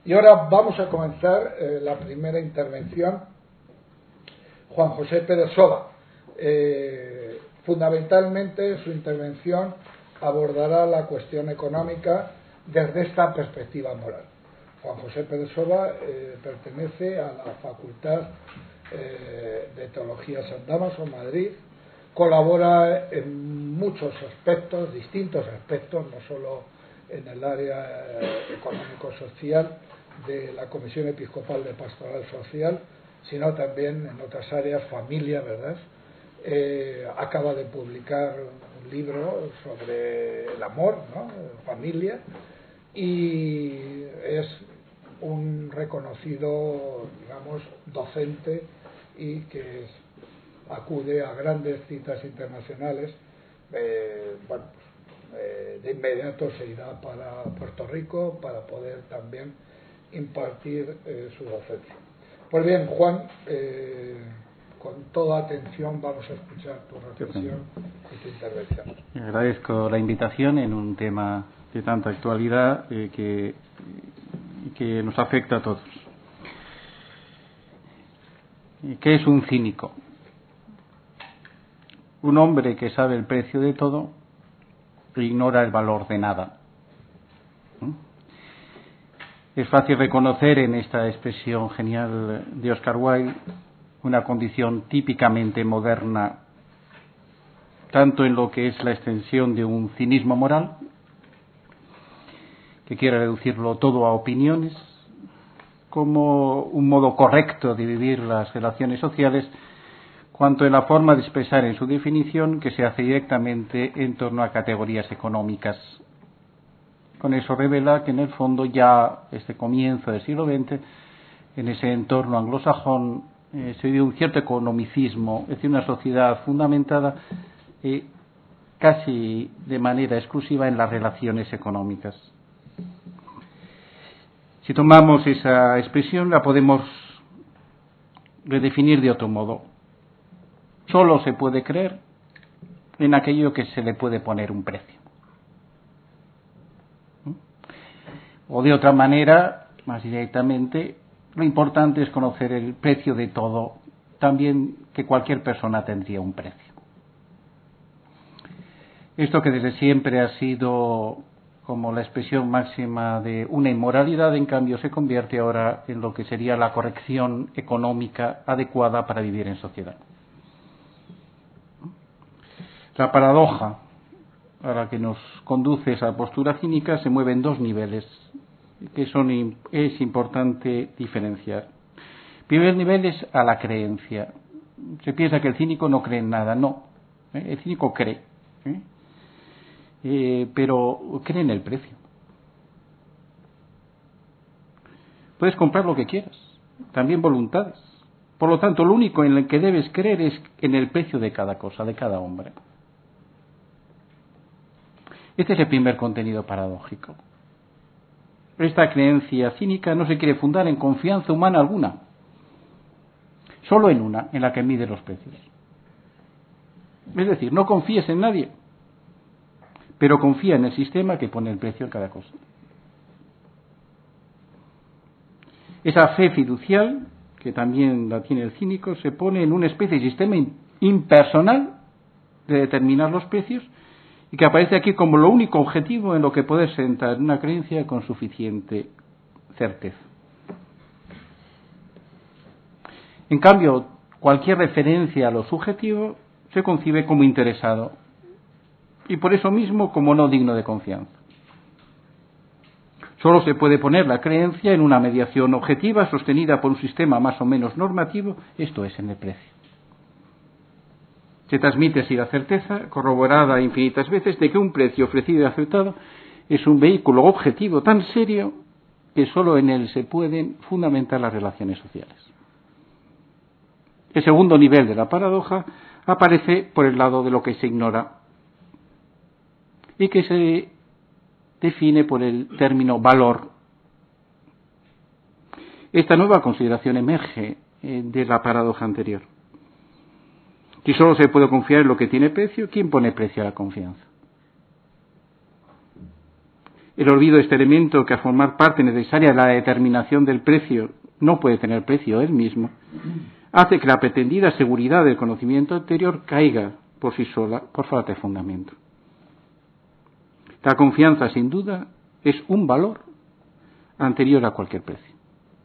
Y ahora vamos a comenzar la primera intervención. Juan José Pérez Soba. Fundamentalmente su intervención abordará la cuestión económica desde esta perspectiva moral. Juan José Pérez Soba pertenece a la Facultad de Teología San Dámaso, Madrid. Colabora en muchos aspectos, distintos aspectos, no solo en el área económico-social de la Comisión Episcopal de Pastoral Social, sino también en otras áreas, familia, ¿verdad? Acaba de publicar un libro sobre el amor, ¿no? Familia, y es un reconocido, digamos, docente y que acude a grandes citas internacionales. De inmediato se irá para Puerto Rico para poder también impartir su docencia. Pues bien, Juan, con toda atención vamos a escuchar tu reflexión y tu intervención. Agradezco la invitación en un tema de tanta actualidad que nos afecta a todos. ¿Qué es un cínico? Un hombre que sabe el precio de todo e ignora el valor de nada. Es fácil reconocer en esta expresión genial de Oscar Wilde una condición típicamente moderna, tanto en lo que es la extensión de un cinismo moral, que quiere reducirlo todo a opiniones, como un modo correcto de vivir las relaciones sociales, cuanto en la forma de expresar en su definición que se hace directamente en torno a categorías económicas. Con eso revela que en el fondo ya este comienzo del siglo XX, en ese entorno anglosajón, se vive un cierto economicismo, es decir, una sociedad fundamentada casi de manera exclusiva en las relaciones económicas. Si tomamos esa expresión, la podemos redefinir de otro modo. Solo se puede creer en aquello que se le puede poner un precio. O de otra manera, más directamente, lo importante es conocer el precio de todo, también que cualquier persona tendría un precio. Esto que desde siempre ha sido como la expresión máxima de una inmoralidad, en cambio se convierte ahora en lo que sería la corrección económica adecuada para vivir en sociedad. La paradoja a la que nos conduce esa postura cínica se mueve en dos niveles que es importante diferenciar. El primer nivel es a la creencia. Se piensa que el cínico no cree en nada. No, el cínico cree, pero cree en el precio. Puedes comprar lo que quieras, también voluntades. Por lo tanto, lo único en el que debes creer es en el precio de cada cosa, de cada hombre. Este es el primer contenido paradójico. Esta creencia cínica no se quiere fundar en confianza humana alguna, solo en una, en la que mide los precios. Es decir, no confíes en nadie, pero confía en el sistema que pone el precio en cada cosa. Esa fe fiducial, que también la tiene el cínico, se pone en una especie de sistema impersonal de determinar los precios, y que aparece aquí como lo único objetivo en lo que poder sentar una creencia con suficiente certeza. En cambio, cualquier referencia a lo subjetivo se concibe como interesado y por eso mismo como no digno de confianza. Solo se puede poner la creencia en una mediación objetiva sostenida por un sistema más o menos normativo, esto es, en el precio. Se transmite así la certeza, corroborada infinitas veces, de que un precio ofrecido y aceptado es un vehículo objetivo tan serio que solo en él se pueden fundamentar las relaciones sociales. El segundo nivel de la paradoja aparece por el lado de lo que se ignora y que se define por el término valor. Esta nueva consideración emerge de la paradoja anterior. Si solo se puede confiar en lo que tiene precio, ¿quién pone precio a la confianza? El olvido de este elemento, que a formar parte necesaria de la determinación del precio no puede tener precio él mismo, hace que la pretendida seguridad del conocimiento anterior caiga por sí sola por falta de fundamento. La confianza, sin duda, es un valor anterior a cualquier precio.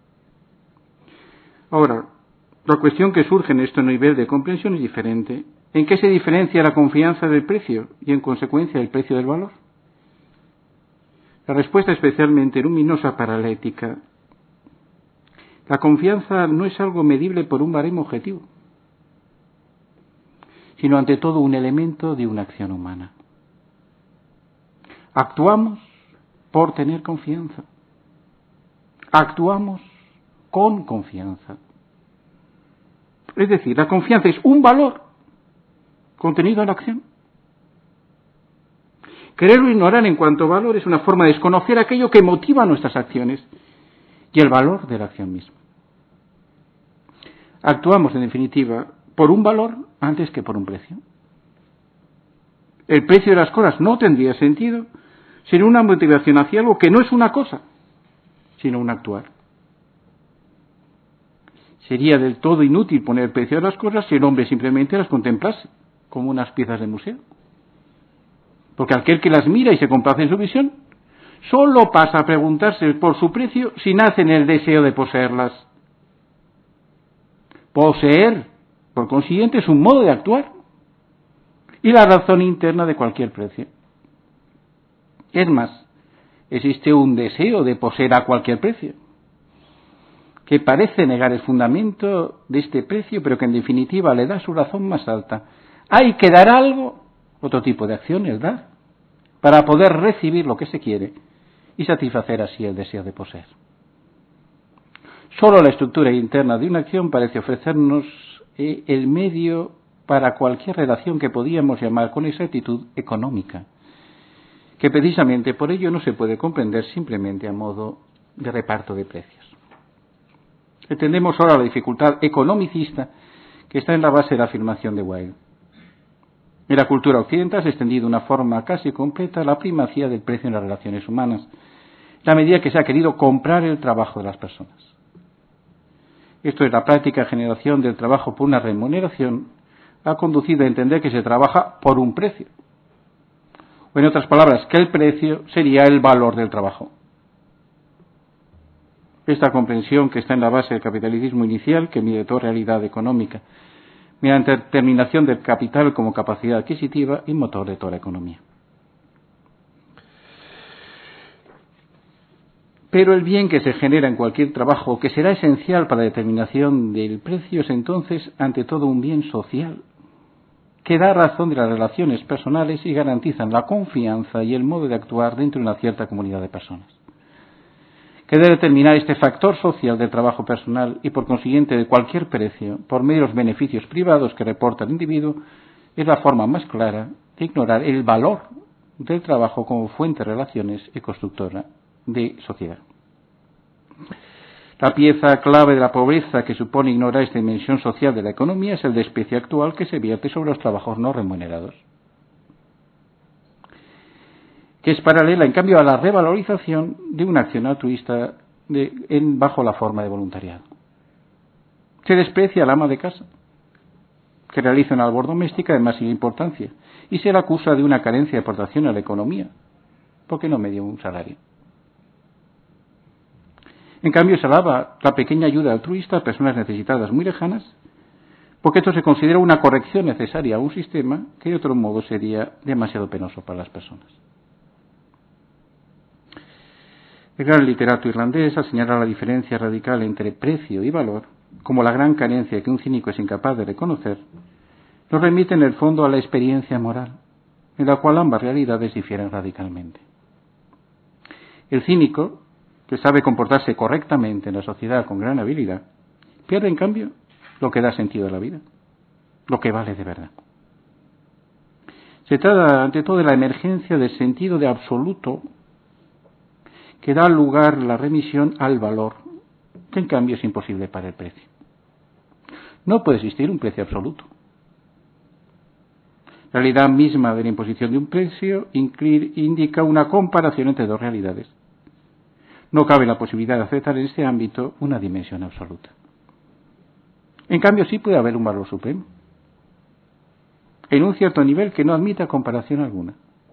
Ahora, la cuestión que surge en este nivel de comprensión es diferente. ¿En qué se diferencia la confianza del precio y, en consecuencia, el precio del valor? La respuesta especialmente luminosa para la ética. La confianza no es algo medible por un baremo objetivo, sino ante todo un elemento de una acción humana. Actuamos por tener confianza. Actuamos con confianza. Es decir, la confianza es un valor contenido en la acción. Querer o ignorar en cuanto a valor es una forma de desconocer aquello que motiva nuestras acciones y el valor de la acción misma. Actuamos, en definitiva, por un valor antes que por un precio. El precio de las cosas no tendría sentido sin una motivación hacia algo que no es una cosa, sino un actuar. Sería del todo inútil poner precio a las cosas si el hombre simplemente las contemplase como unas piezas de museo. Porque aquel que las mira y se complace en su visión, solo pasa a preguntarse por su precio si nace en el deseo de poseerlas. Poseer, por consiguiente, es un modo de actuar y la razón interna de cualquier precio. Es más, existe un deseo de poseer a cualquier precio, que parece negar el fundamento de este precio, pero que en definitiva le da su razón más alta. Hay que dar algo, otro tipo de acciones, dar, para poder recibir lo que se quiere y satisfacer así el deseo de poseer. Solo la estructura interna de una acción parece ofrecernos el medio para cualquier relación que podíamos llamar con exactitud económica, que precisamente por ello no se puede comprender simplemente a modo de reparto de precios. Entendemos ahora la dificultad economicista que está en la base de la afirmación de Wilde. En la cultura occidental se ha extendido de una forma casi completa la primacía del precio en las relaciones humanas, en la medida que se ha querido comprar el trabajo de las personas. Esto es, la práctica generación del trabajo por una remuneración ha conducido a entender que se trabaja por un precio. O en otras palabras, que el precio sería el valor del trabajo. Esta comprensión, que está en la base del capitalismo inicial, que mide toda realidad económica, mediante la determinación del capital como capacidad adquisitiva y motor de toda la economía. Pero el bien que se genera en cualquier trabajo, que será esencial para la determinación del precio, es entonces ante todo un bien social, que da razón de las relaciones personales y garantizan la confianza y el modo de actuar dentro de una cierta comunidad de personas. Que debe determinar este factor social del trabajo personal y por consiguiente de cualquier precio, por medio de los beneficios privados que reporta el individuo, es la forma más clara de ignorar el valor del trabajo como fuente de relaciones y constructora de sociedad. La pieza clave de la pobreza que supone ignorar esta dimensión social de la economía es el desprecio actual que se vierte sobre los trabajos no remunerados, que es paralela, en cambio, a la revalorización de una acción altruista bajo la forma de voluntariado. Se desprecia al ama de casa, que realiza una labor doméstica de máxima importancia, y se le acusa de una carencia de aportación a la economía, porque no me dio un salario. En cambio, se alaba la pequeña ayuda altruista a personas necesitadas muy lejanas, porque esto se considera una corrección necesaria a un sistema que de otro modo sería demasiado penoso para las personas. El gran literato irlandés, al señalar la diferencia radical entre precio y valor, como la gran carencia que un cínico es incapaz de reconocer, nos remite en el fondo a la experiencia moral, en la cual ambas realidades difieren radicalmente. El cínico, que sabe comportarse correctamente en la sociedad con gran habilidad, pierde en cambio lo que da sentido a la vida, lo que vale de verdad. Se trata ante todo de la emergencia del sentido de absoluto que da lugar la remisión al valor, que en cambio es imposible para el precio. No puede existir un precio absoluto. La realidad misma de la imposición de un precio indica una comparación entre dos realidades. No cabe la posibilidad de aceptar en este ámbito una dimensión absoluta. En cambio, sí puede haber un valor supremo, en un cierto nivel que no admita comparación alguna.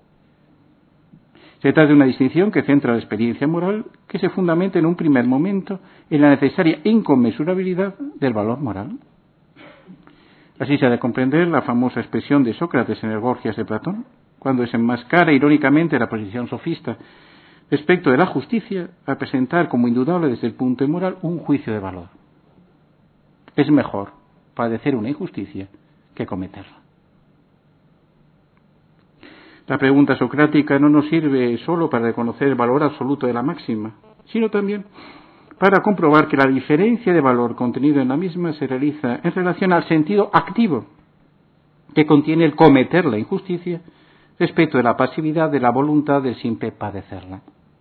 Se trata de una distinción que centra la experiencia moral, que se fundamenta en un primer momento en la necesaria inconmensurabilidad del valor moral. Así se ha de comprender la famosa expresión de Sócrates en el Gorgias de Platón, cuando desenmascara irónicamente la posición sofista respecto de la justicia a presentar como indudable desde el punto moral un juicio de valor. Es mejor padecer una injusticia que cometerla. La pregunta socrática no nos sirve solo para reconocer el valor absoluto de la máxima, sino también para comprobar que la diferencia de valor contenido en la misma se realiza en relación al sentido activo que contiene el cometer la injusticia respecto de la pasividad de la voluntad del simple padecerla.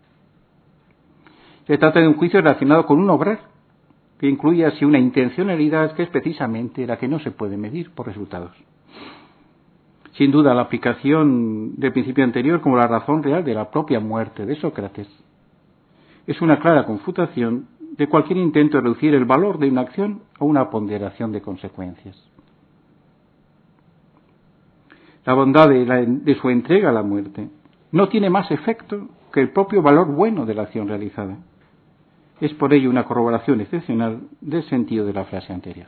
Se trata de un juicio relacionado con un obrar, que incluye así una intencionalidad que es precisamente la que no se puede medir por resultados. Sin duda, la aplicación del principio anterior como la razón real de la propia muerte de Sócrates es una clara confutación de cualquier intento de reducir el valor de una acción a una ponderación de consecuencias. La bondad de su entrega a la muerte no tiene más efecto que el propio valor bueno de la acción realizada. Es por ello una corroboración excepcional del sentido de la frase anterior.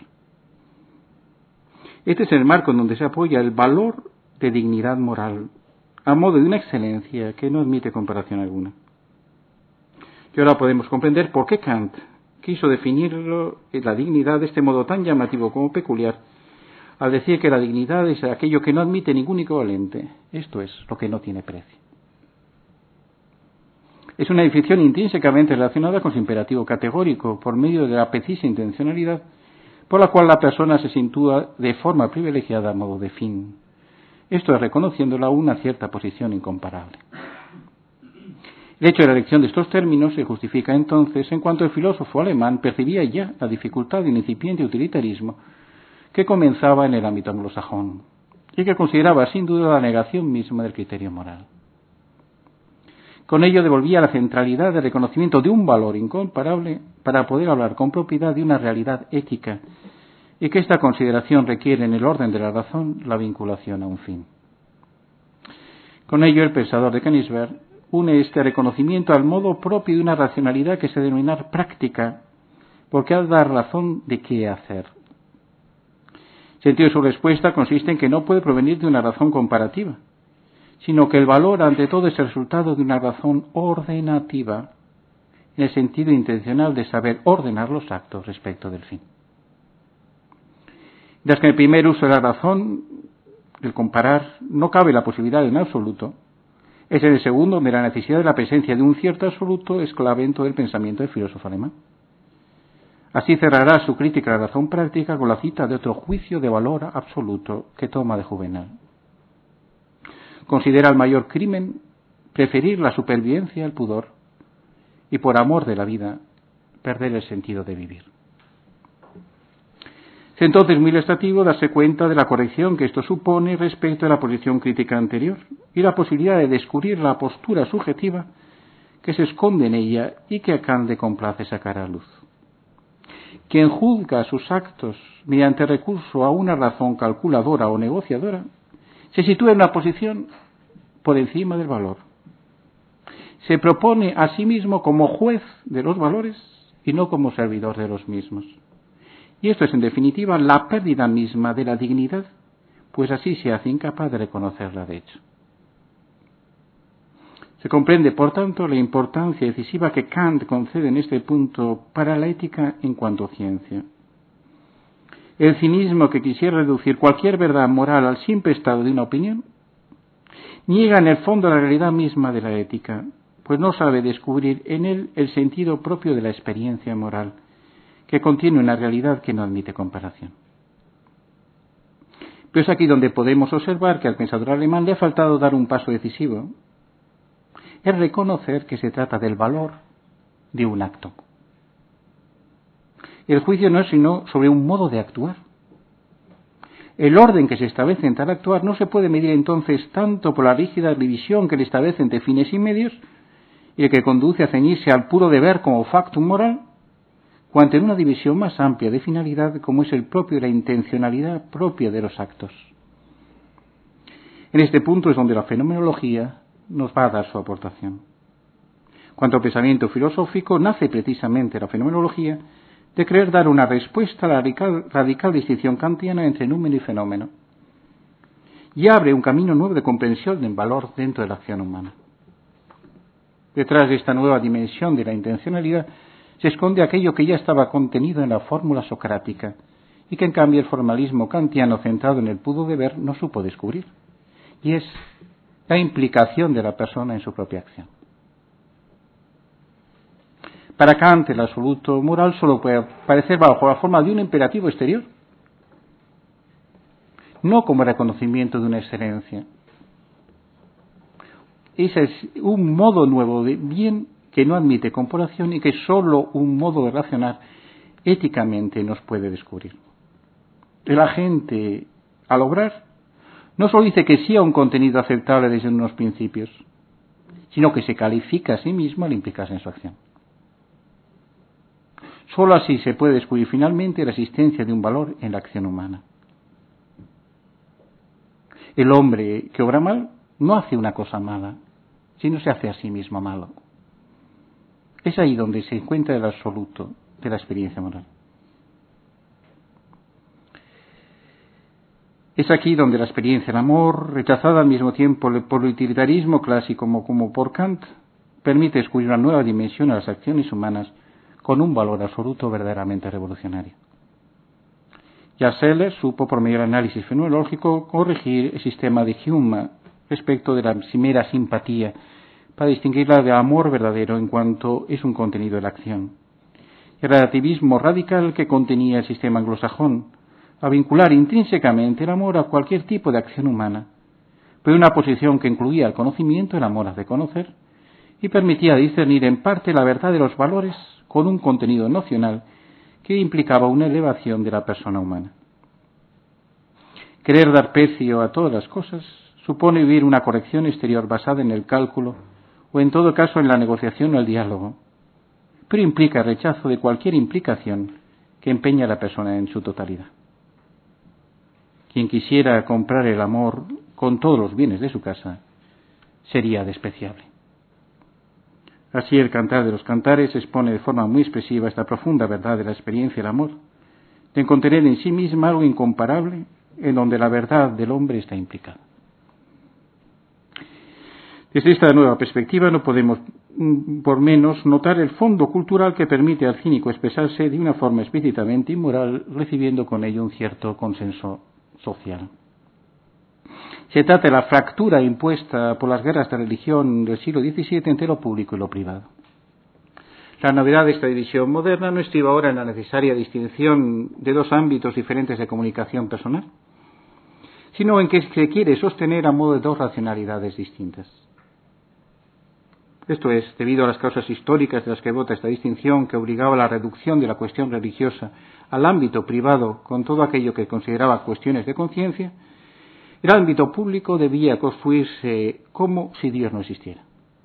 Este es el marco en donde se apoya el valor de dignidad moral, a modo de una excelencia que no admite comparación alguna. Y ahora podemos comprender por qué Kant quiso definirlo, la dignidad, de este modo tan llamativo como peculiar, al decir que la dignidad es aquello que no admite ningún equivalente, esto es, lo que no tiene precio. Es una definición intrínsecamente relacionada con su imperativo categórico, por medio de la precisa intencionalidad, por la cual la persona se sitúa de forma privilegiada a modo de fin. Esto es reconociéndola una cierta posición incomparable. El hecho de la elección de estos términos se justifica entonces en cuanto el filósofo alemán percibía ya la dificultad de un incipiente utilitarismo que comenzaba en el ámbito anglosajón y que consideraba sin duda la negación misma del criterio moral. Con ello devolvía la centralidad del reconocimiento de un valor incomparable para poder hablar con propiedad de una realidad ética y que esta consideración requiere en el orden de la razón la vinculación a un fin. Con ello el pensador de Königsberg une este reconocimiento al modo propio de una racionalidad que se denomina práctica, porque ha de dar razón de qué hacer. El sentido de su respuesta consiste en que no puede provenir de una razón comparativa, sino que el valor ante todo es el resultado de una razón ordenativa, en el sentido intencional de saber ordenar los actos respecto del fin. Mientras que en el primer uso de la razón, el comparar, no cabe la posibilidad de un absoluto, es en el segundo donde la necesidad de la presencia de un cierto absoluto es clave en todo el pensamiento del filósofo alemán. Así cerrará su crítica a la razón práctica con la cita de otro juicio de valor absoluto que toma de Juvenal. Considera el mayor crimen preferir la supervivencia al pudor y por amor de la vida perder el sentido de vivir. Es entonces muy ilustrativo darse cuenta de la corrección que esto supone respecto a la posición crítica anterior y la posibilidad de descubrir la postura subjetiva que se esconde en ella y que a Kant le complace sacar a luz. Quien juzga sus actos mediante recurso a una razón calculadora o negociadora se sitúa en una posición por encima del valor. Se propone a sí mismo como juez de los valores y no como servidor de los mismos. Y esto es, en definitiva, la pérdida misma de la dignidad, pues así se hace incapaz de reconocerla de hecho. Se comprende, por tanto, la importancia decisiva que Kant concede en este punto para la ética en cuanto ciencia. El cinismo que quisiera reducir cualquier verdad moral al simple estado de una opinión niega en el fondo la realidad misma de la ética, pues no sabe descubrir en él el sentido propio de la experiencia moral, que contiene una realidad que no admite comparación. Pero es aquí donde podemos observar que al pensador alemán le ha faltado dar un paso decisivo, es reconocer que se trata del valor de un acto. El juicio no es sino sobre un modo de actuar. El orden que se establece en tal actuar no se puede medir entonces tanto por la rígida división que le establece entre fines y medios, y el que conduce a ceñirse al puro deber como factum moral, cuanto en una división más amplia de finalidad como es el propio y la intencionalidad propia de los actos. En este punto es donde la fenomenología nos va a dar su aportación. Cuanto al pensamiento filosófico, nace precisamente la fenomenología de querer dar una respuesta a la radical distinción kantiana entre número y fenómeno, y abre un camino nuevo de comprensión del valor dentro de la acción humana. Detrás de esta nueva dimensión de la intencionalidad se esconde aquello que ya estaba contenido en la fórmula socrática y que en cambio el formalismo kantiano centrado en el puro deber no supo descubrir, y es la implicación de la persona en su propia acción. Para Kant, el absoluto moral solo puede aparecer bajo la forma de un imperativo exterior, no como reconocimiento de una excelencia. Ese es un modo nuevo de bien que no admite comparación y que solo un modo de razonar éticamente nos puede descubrir. El agente, al obrar, no solo dice que sí a un contenido aceptable desde unos principios, sino que se califica a sí mismo al implicarse en su acción. Solo así se puede descubrir finalmente la existencia de un valor en la acción humana. El hombre que obra mal no hace una cosa mala, sino se hace a sí mismo malo. Es ahí donde se encuentra el absoluto de la experiencia moral. Es aquí donde la experiencia del amor, rechazada al mismo tiempo por el utilitarismo clásico como por Kant, permite descubrir una nueva dimensión a las acciones humanas con un valor absoluto verdaderamente revolucionario. Ya Seller supo, por medio del análisis fenomenológico, corregir el sistema de Hume respecto de la mera simpatía, para distinguirla de amor verdadero en cuanto es un contenido de la acción. El relativismo radical que contenía el sistema anglosajón, a vincular intrínsecamente el amor a cualquier tipo de acción humana, pero una posición que incluía el conocimiento, el amor de conocer, y permitía discernir en parte la verdad de los valores con un contenido nocional que implicaba una elevación de la persona humana. Querer dar precio a todas las cosas supone vivir una corrección exterior basada en el cálculo o en todo caso en la negociación o el diálogo, pero implica el rechazo de cualquier implicación que empeñe a la persona en su totalidad. Quien quisiera comprar el amor con todos los bienes de su casa sería despreciable. Así el Cantar de los Cantares expone de forma muy expresiva esta profunda verdad de la experiencia del amor, de encontrar en sí misma algo incomparable en donde la verdad del hombre está implicada. Desde esta nueva perspectiva no podemos por menos notar el fondo cultural que permite al cínico expresarse de una forma explícitamente inmoral, recibiendo con ello un cierto consenso social. Se trata de la fractura impuesta por las guerras de religión del siglo XVII entre lo público y lo privado. La novedad de esta división moderna no estriba ahora en la necesaria distinción de dos ámbitos diferentes de comunicación personal, sino en que se quiere sostener a modo de dos racionalidades distintas. Esto es, debido a las causas históricas de las que brota esta distinción que obligaba a la reducción de la cuestión religiosa al ámbito privado con todo aquello que consideraba cuestiones de conciencia, el ámbito público debía construirse como si Dios no existiera.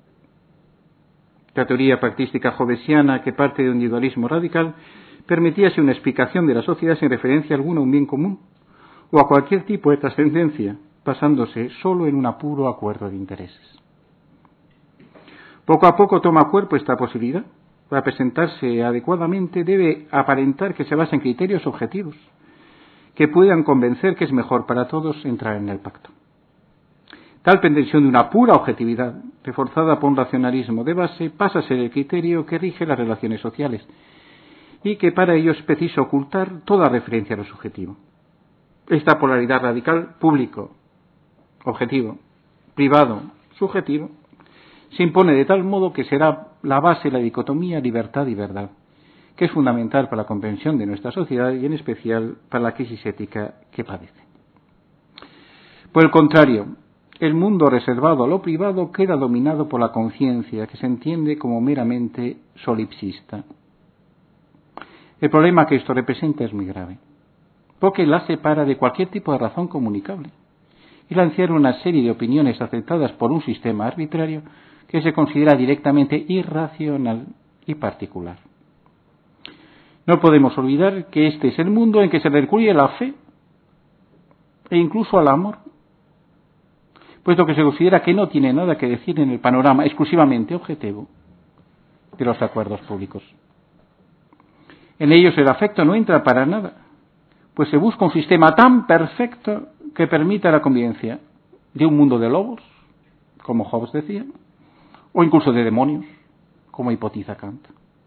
La teoría practística jovesiana, que parte de un individualismo radical, permitía así una explicación de la sociedad sin referencia alguna a un bien común o a cualquier tipo de trascendencia, basándose solo en un puro acuerdo de intereses. Poco a poco toma cuerpo esta posibilidad. Para presentarse adecuadamente debe aparentar que se basa en criterios objetivos que puedan convencer que es mejor para todos entrar en el pacto. Tal pretensión de una pura objetividad, reforzada por un racionalismo de base, pasa a ser el criterio que rige las relaciones sociales y que para ello es preciso ocultar toda referencia a lo subjetivo. Esta polaridad radical, público, objetivo, privado, subjetivo, se impone de tal modo que será la base de la dicotomía libertad y verdad, que es fundamental para la comprensión de nuestra sociedad y en especial para la crisis ética que padece. Por el contrario, el mundo reservado a lo privado queda dominado por la conciencia, que se entiende como meramente solipsista. El problema que esto representa es muy grave. porque la separa de cualquier tipo de razón comunicable y la encierra una serie de opiniones aceptadas por un sistema arbitrario que se considera directamente irracional y particular. No podemos olvidar que este es el mundo en que se recurre a la fe e incluso al amor, puesto que se considera que no tiene nada que decir en el panorama exclusivamente objetivo de los acuerdos públicos. En ellos el afecto no entra para nada, pues se busca un sistema tan perfecto que permita la convivencia de un mundo de lobos, como Hobbes decía, o incluso de demonios, como hipotiza Kant.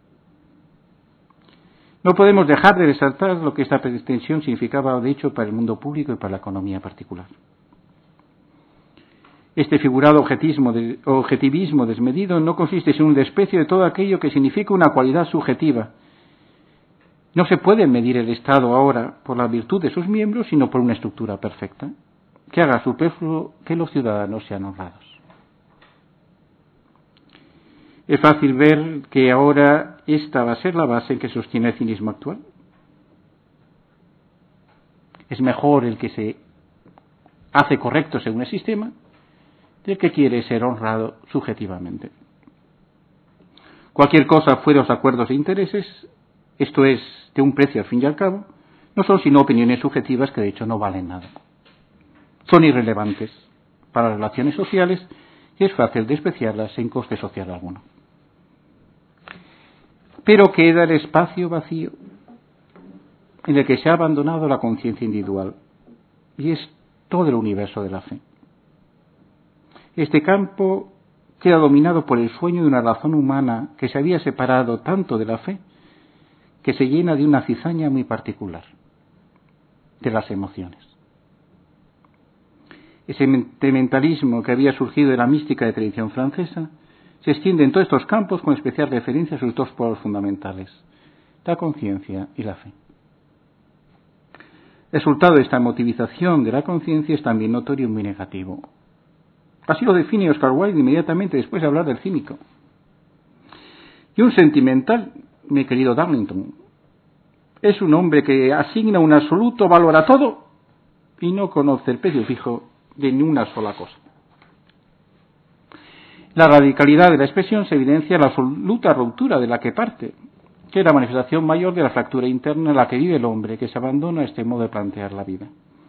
No podemos dejar de resaltar lo que esta pretensión significaba, de hecho, para el mundo público y para la economía particular. Este figurado objetivismo desmedido no consiste en un desprecio de todo aquello que significa una cualidad subjetiva. No se puede medir el Estado ahora por la virtud de sus miembros, sino por una estructura perfecta, que haga superfluo que los ciudadanos sean honrados. Es fácil ver que ahora esta va a ser la base en que sostiene el cinismo actual. Es mejor el que se hace correcto según el sistema del que quiere ser honrado subjetivamente. Cualquier cosa fuera de los acuerdos de intereses, esto es, de un precio al fin y al cabo, no son sino opiniones subjetivas que de hecho no valen nada. Son irrelevantes para las relaciones sociales y es fácil despreciarlas sin coste social alguno. Pero queda el espacio vacío en el que se ha abandonado la conciencia individual y es todo el universo de la fe. Este campo queda dominado por el sueño de una razón humana que se había separado tanto de la fe que se llena de una cizaña muy particular, de las emociones. Ese sentimentalismo que había surgido de la mística de tradición francesa se extiende en todos estos campos con especial referencia a sus dos polos fundamentales, la conciencia y la fe. El resultado de esta motivización de la conciencia es también notorio y muy negativo. Así lo define Oscar Wilde inmediatamente después de hablar del cínico. Y un sentimental, mi querido Darlington, es un hombre que asigna un absoluto valor a todo y no conoce el precio fijo de ni una sola cosa. La radicalidad de la expresión se evidencia en la absoluta ruptura de la que parte, que es la manifestación mayor de la fractura interna en la que vive el hombre, que se abandona a este modo de plantear la vida.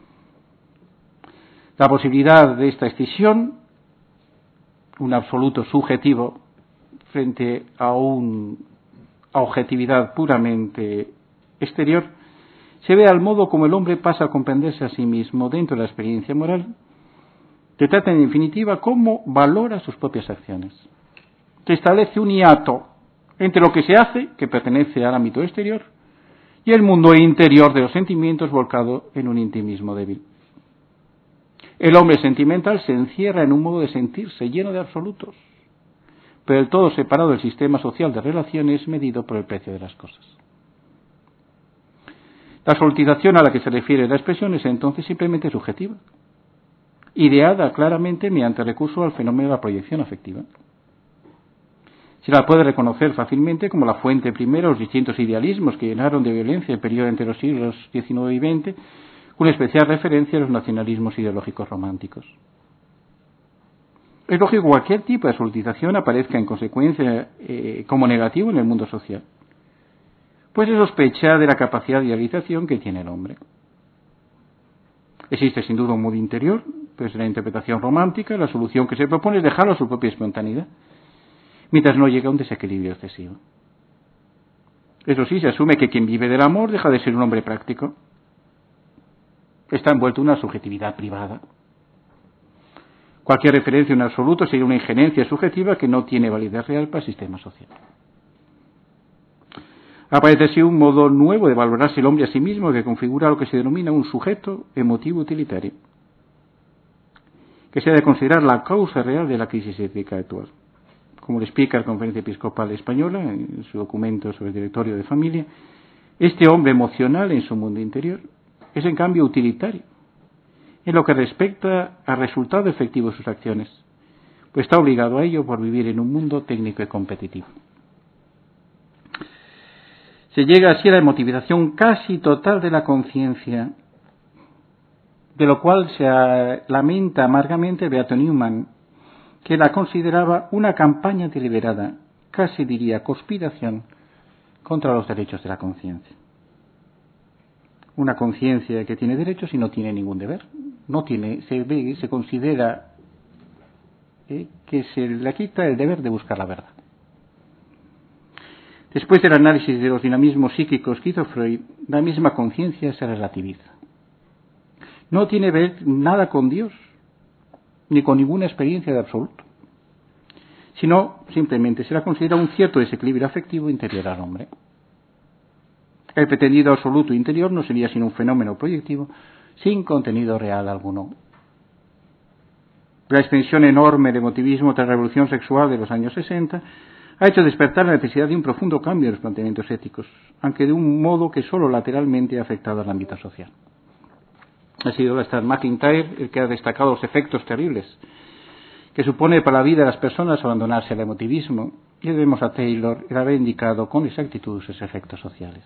La posibilidad de esta escisión, un absoluto subjetivo, frente a una objetividad puramente exterior, se ve al modo como el hombre pasa a comprenderse a sí mismo dentro de la experiencia moral, que trata en definitiva cómo valora sus propias acciones, que establece un hiato entre lo que se hace, que pertenece al ámbito exterior, y el mundo interior de los sentimientos volcado en un intimismo débil. El hombre sentimental se encierra en un modo de sentirse lleno de absolutos, pero del todo separado del sistema social de relaciones medido por el precio de las cosas. La absolutización a la que se refiere la expresión es entonces simplemente subjetiva, ideada claramente mediante recurso al fenómeno de la proyección afectiva. Se la puede reconocer fácilmente como la fuente primera de los distintos idealismos que llenaron de violencia el periodo entre los siglos XIX y XX, con especial referencia a los nacionalismos ideológicos románticos. Es lógico que cualquier tipo de absolutización aparezca en consecuencia como negativo en el mundo social, pues se sospecha de la capacidad de idealización que tiene el hombre. Existe sin duda un modo interior, pues en la interpretación romántica la solución que se propone es dejarlo a su propia espontaneidad, mientras no llega a un desequilibrio excesivo. Eso sí, se asume que quien vive del amor deja de ser un hombre práctico. Está envuelto en una subjetividad privada. Cualquier referencia en absoluto sería una injerencia subjetiva que no tiene validez real para el sistema social. Aparece así un modo nuevo de valorarse el hombre a sí mismo que configura lo que se denomina un sujeto emotivo utilitario, que se ha de considerar la causa real de la crisis ética actual. Como lo explica la Conferencia Episcopal Española en su documento sobre el directorio de familia, este hombre emocional en su mundo interior es en cambio utilitario en lo que respecta al resultado efectivo de sus acciones, pues está obligado a ello por vivir en un mundo técnico y competitivo. Se llega así a la emotivización casi total de la conciencia, de lo cual se lamenta amargamente Beato Newman, que la consideraba una campaña deliberada, casi diría conspiración, contra los derechos de la conciencia. Una conciencia que tiene derechos y no tiene ningún deber. Se considera que se le quita el deber de buscar la verdad. Después del análisis de los dinamismos psíquicos que hizo Freud, la misma conciencia se relativiza. No tiene que ver nada con Dios, ni con ninguna experiencia de absoluto, sino simplemente se la considera un cierto desequilibrio afectivo interior al hombre. El pretendido absoluto interior no sería sino un fenómeno proyectivo sin contenido real alguno. La extensión enorme del emotivismo tras la revolución sexual de los años 60 ha hecho despertar la necesidad de un profundo cambio en los planteamientos éticos, aunque de un modo que solo lateralmente ha afectado al ámbito social. Ha sido Lester McIntyre el que ha destacado los efectos terribles que supone para la vida de las personas abandonarse al emotivismo, y debemos a Taylor el haber indicado con exactitud sus efectos sociales.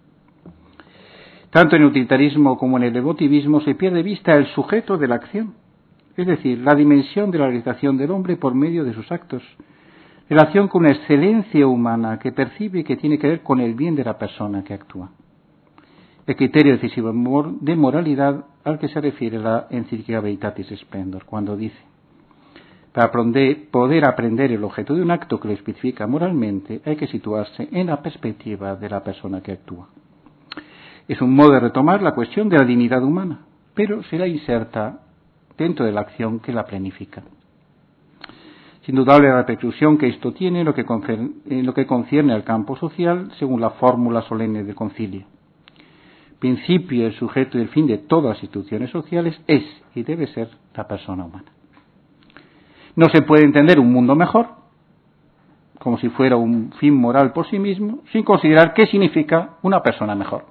Tanto en el utilitarismo como en el emotivismo se pierde de vista el sujeto de la acción, es decir, la dimensión de la realización del hombre por medio de sus actos, relación con una excelencia humana que percibe y que tiene que ver con el bien de la persona que actúa. El criterio decisivo de moralidad al que se refiere la encíclica Veritatis Splendor, cuando dice: para poder aprender el objeto de un acto que lo especifica moralmente, hay que situarse en la perspectiva de la persona que actúa. Es un modo de retomar la cuestión de la dignidad humana, pero se la inserta dentro de la acción que la planifica. Es indudable la repercusión que esto tiene en lo que concierne al campo social, según la fórmula solemne del concilio. Principio, el sujeto y el fin de todas las instituciones sociales es y debe ser la persona humana. No se puede entender un mundo mejor, como si fuera un fin moral por sí mismo, sin considerar qué significa una persona mejor,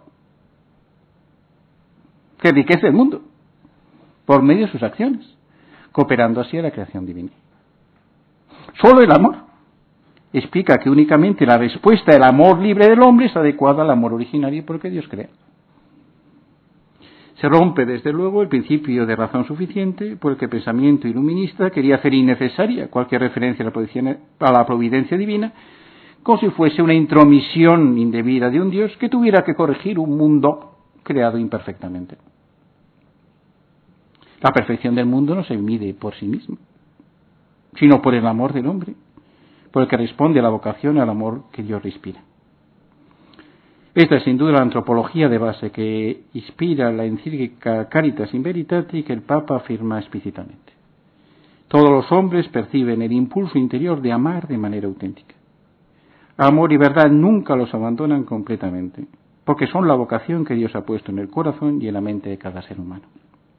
que enriquece el mundo por medio de sus acciones, cooperando así a la creación divina. Solo el amor explica que únicamente la respuesta del amor libre del hombre es adecuada al amor originario por el que Dios crea. Se rompe, desde luego, el principio de razón suficiente por el que el pensamiento iluminista quería hacer innecesaria cualquier referencia a la providencia divina, como si fuese una intromisión indebida de un Dios que tuviera que corregir un mundo creado imperfectamente. La perfección del mundo no se mide por sí mismo, sino por el amor del hombre, por el que responde a la vocación y al amor que Dios le inspira. Esta es sin duda la antropología de base que inspira la encíclica Caritas in Veritate y que el Papa afirma explícitamente. Todos los hombres perciben el impulso interior de amar de manera auténtica. Amor y verdad nunca los abandonan completamente, porque son la vocación que Dios ha puesto en el corazón y en la mente de cada ser humano.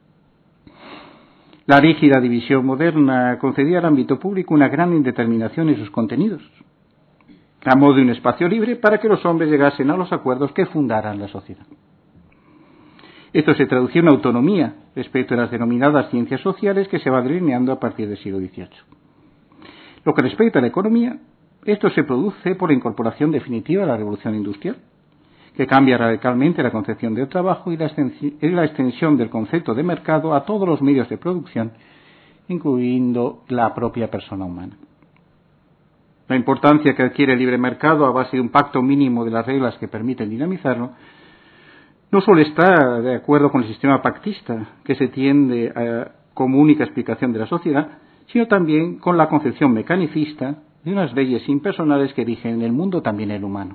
La rígida división moderna concedía al ámbito público una gran indeterminación en sus contenidos, a modo de un espacio libre para que los hombres llegasen a los acuerdos que fundaran la sociedad. Esto se traducía en autonomía respecto a las denominadas ciencias sociales que se va delineando a partir del siglo XVIII. Lo que respecta a la economía, esto se produce por la incorporación definitiva a la revolución industrial, que cambia radicalmente la concepción del trabajo y la extensión del concepto de mercado a todos los medios de producción, incluyendo la propia persona humana. La importancia que adquiere el libre mercado a base de un pacto mínimo de las reglas que permiten dinamizarlo no solo está de acuerdo con el sistema pactista que se tiende como única explicación de la sociedad, sino también con la concepción mecanicista de unas leyes impersonales que rigen el mundo, también el humano.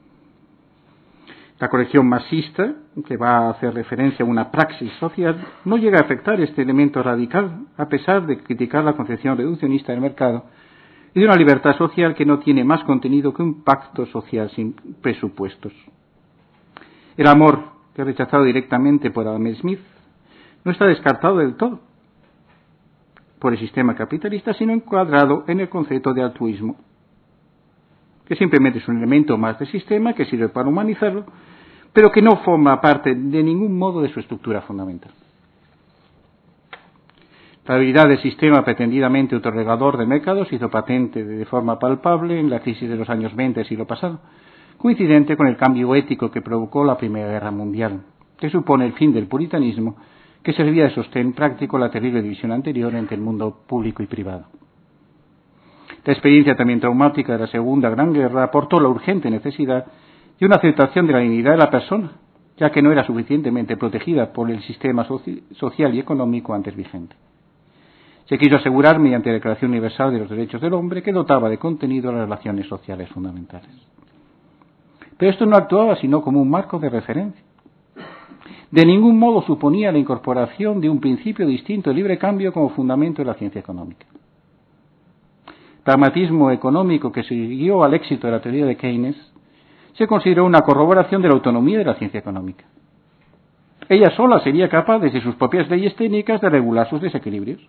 La corrección marxista, que va a hacer referencia a una praxis social, no llega a afectar este elemento radical, a pesar de criticar la concepción reduccionista del mercado y de una libertad social que no tiene más contenido que un pacto social sin presupuestos. El amor, que es rechazado directamente por Adam Smith, no está descartado del todo por el sistema capitalista, sino encuadrado en el concepto de altruismo, que simplemente es un elemento más del sistema que sirve para humanizarlo, pero que no forma parte de ningún modo de su estructura fundamental. La habilidad del sistema pretendidamente autorregulador de mercados se hizo patente de forma palpable en la crisis de los años 20 del siglo pasado, coincidente con el cambio ético que provocó la Primera Guerra Mundial, que supone el fin del puritanismo, que servía de sostén práctico a la terrible división anterior entre el mundo público y privado. La experiencia también traumática de la Segunda Gran Guerra aportó la urgente necesidad de una aceptación de la dignidad de la persona, ya que no era suficientemente protegida por el sistema social y económico antes vigente. Se quiso asegurar, mediante la Declaración Universal de los Derechos del Hombre, que dotaba de contenido las relaciones sociales fundamentales. Pero esto no actuaba sino como un marco de referencia. De ningún modo suponía la incorporación de un principio distinto de libre cambio como fundamento de la ciencia económica. El pragmatismo económico que siguió al éxito de la teoría de Keynes se consideró una corroboración de la autonomía de la ciencia económica. Ella sola sería capaz, desde sus propias leyes técnicas, de regular sus desequilibrios.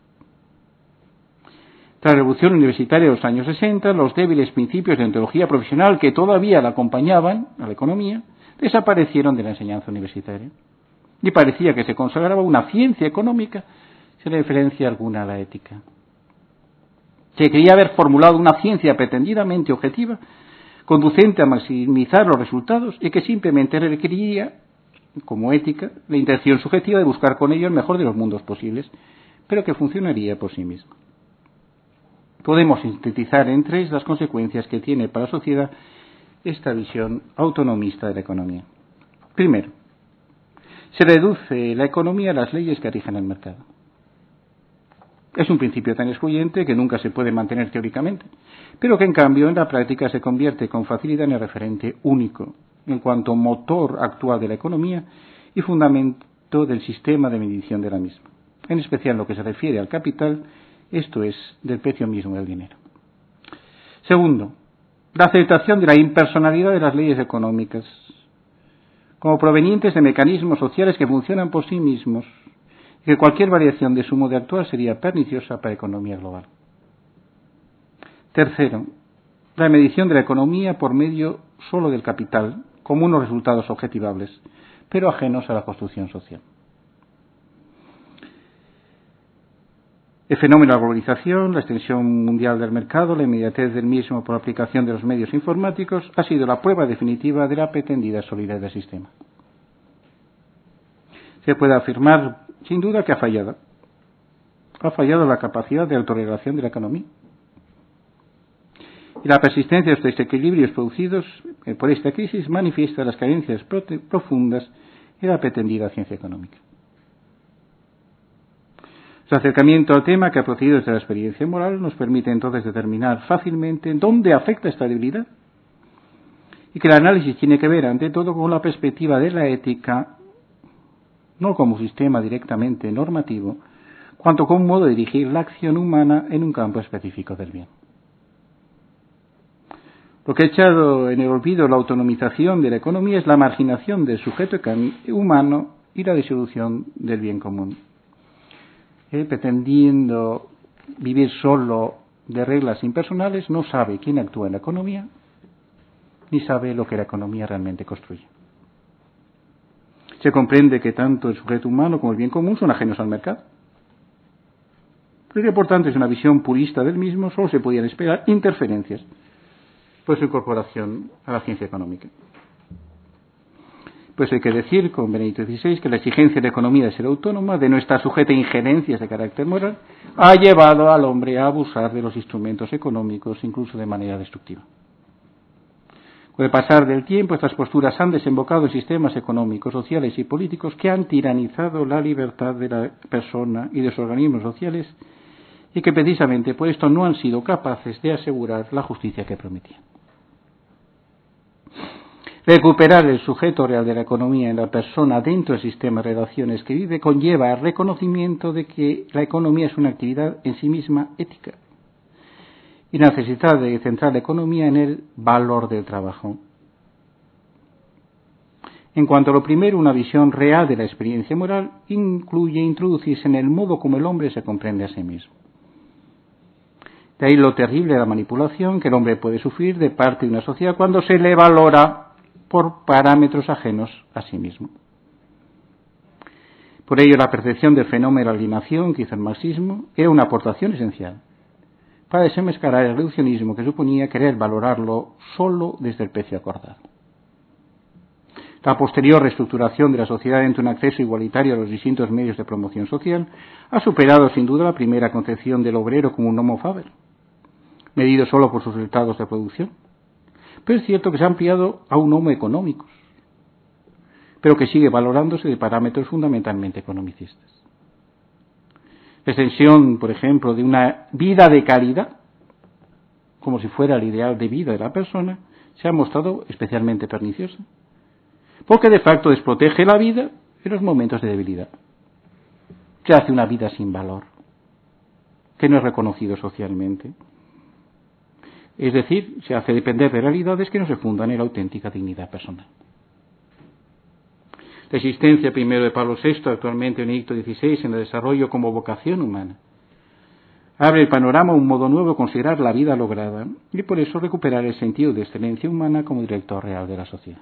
Tras la revolución universitaria de los años 60, los débiles principios de ontología profesional que todavía la acompañaban a la economía desaparecieron de la enseñanza universitaria. Y parecía que se consagraba una ciencia económica sin referencia alguna a la ética. Se creía haber formulado una ciencia pretendidamente objetiva, conducente a maximizar los resultados y que simplemente requeriría, como ética, la intención subjetiva de buscar con ello el mejor de los mundos posibles, pero que funcionaría por sí misma. Podemos sintetizar en tres las consecuencias que tiene para la sociedad esta visión autonomista de la economía. Primero, se reduce la economía a las leyes que rigen el mercado. Es un principio tan excluyente que nunca se puede mantener teóricamente, pero que en cambio en la práctica se convierte con facilidad en el referente único, en cuanto motor actual de la economía y fundamento del sistema de medición de la misma, en especial en lo que se refiere al capital, esto es, del precio mismo del dinero. Segundo, la aceptación de la impersonalidad de las leyes económicas como provenientes de mecanismos sociales que funcionan por sí mismos y que cualquier variación de su modo de actuar sería perniciosa para la economía global. Tercero, la medición de la economía por medio solo del capital, como unos resultados objetivables, pero ajenos a la construcción social. El fenómeno de la globalización, la extensión mundial del mercado, la inmediatez del mismo por la aplicación de los medios informáticos, ha sido la prueba definitiva de la pretendida solidez del sistema. Se puede afirmar, sin duda, que ha fallado. Ha fallado la capacidad de autorregulación de la economía. Y la persistencia de estos desequilibrios producidos por esta crisis manifiesta las carencias profundas de la pretendida ciencia económica. Su acercamiento al tema que ha procedido desde la experiencia moral nos permite entonces determinar fácilmente dónde afecta esta debilidad y que el análisis tiene que ver ante todo con la perspectiva de la ética, no como sistema directamente normativo, cuanto como un modo de dirigir la acción humana en un campo específico del bien. Lo que ha echado en el olvido la autonomización de la economía es la marginación del sujeto humano y la disolución del bien común. Pretendiendo vivir solo de reglas impersonales, no sabe quién actúa en la economía, ni sabe lo que la economía realmente construye. Se comprende que tanto el sujeto humano como el bien común son ajenos al mercado. Pero que por tanto es una visión purista del mismo, solo se podían esperar interferencias por su incorporación a la ciencia económica. Pues hay que decir con Benedicto XVI que la exigencia de la economía de ser autónoma, de no estar sujeta a injerencias de carácter moral, ha llevado al hombre a abusar de los instrumentos económicos, incluso de manera destructiva. Con el pasar del tiempo, estas posturas han desembocado en sistemas económicos, sociales y políticos que han tiranizado la libertad de la persona y de sus organismos sociales y que precisamente por esto no han sido capaces de asegurar la justicia que prometían. Recuperar el sujeto real de la economía en la persona dentro del sistema de relaciones que vive conlleva el reconocimiento de que la economía es una actividad en sí misma ética y la necesidad de centrar la economía en el valor del trabajo. En cuanto a lo primero, una visión real de la experiencia moral incluye introducirse en el modo como el hombre se comprende a sí mismo. De ahí lo terrible de la manipulación que el hombre puede sufrir de parte de una sociedad cuando se le valora por parámetros ajenos a sí mismo. Por ello, la percepción del fenómeno de la alienación que hizo el marxismo era una aportación esencial para desenmascarar el reduccionismo que suponía querer valorarlo solo desde el precio acordado. La posterior reestructuración de la sociedad entre un acceso igualitario a los distintos medios de promoción social ha superado sin duda la primera concepción del obrero como un homo faber, medido solo por sus resultados de producción. Pero es cierto que se ha ampliado a un homo económicos, pero que sigue valorándose de parámetros fundamentalmente economicistas. La extensión, por ejemplo, de una vida de calidad, como si fuera el ideal de vida de la persona, se ha mostrado especialmente perniciosa, porque de facto desprotege la vida en los momentos de debilidad. Se hace una vida sin valor, que no es reconocido socialmente. Es decir, se hace depender de realidades que no se fundan en la auténtica dignidad personal. La existencia primero de Pablo VI, actualmente Benedicto XVI, en el desarrollo como vocación humana, abre el panorama a un modo nuevo de considerar la vida lograda y por eso recuperar el sentido de excelencia humana como director real de la sociedad.